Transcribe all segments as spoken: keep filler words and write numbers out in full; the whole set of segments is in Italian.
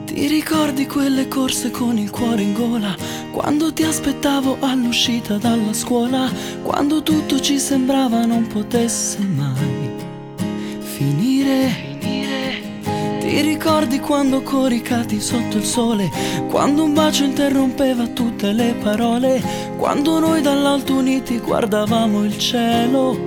Ti ricordi quelle corse con il cuore in gola, quando ti aspettavo all'uscita dalla scuola, quando tutto ci sembrava non potesse mai finire? Ti ricordi quando coricati sotto il sole, quando un bacio interrompeva tutte le parole, quando noi dall'alto uniti guardavamo il cielo?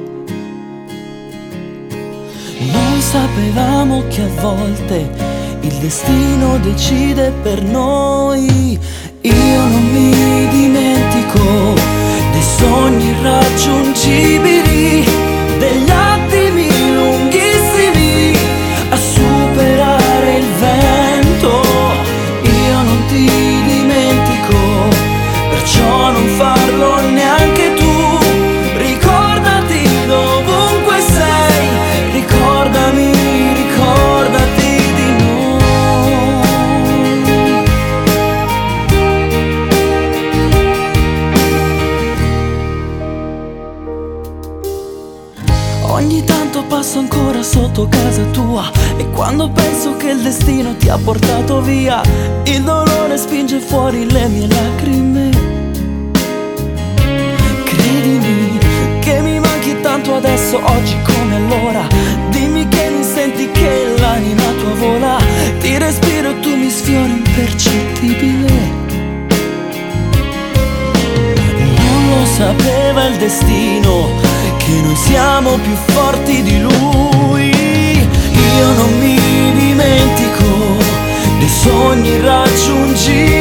Non sapevamo che a volte il destino decide per noi. Io non mi dimentico dei sogni irraggiungibili, degli attimi lunghissimi a superare il vento. Io non ti dimentico, perciò non farlo neanche tu. Ricordati dovunque sei, ricordami, ricordati di noi. Ogni tanto passo ancora sotto casa tua e quando penso che il destino ti ha portato via, il dolore spinge fuori le mie lacrime. Credimi che mi manchi tanto adesso, oggi come allora. Dimmi che non senti che l'anima tua vola, ti respiro e tu mi sfiori impercettibile. Non lo sapeva il destino che noi siamo più forti di lui. Io non mi dimentico dei sogni irraggiungibili,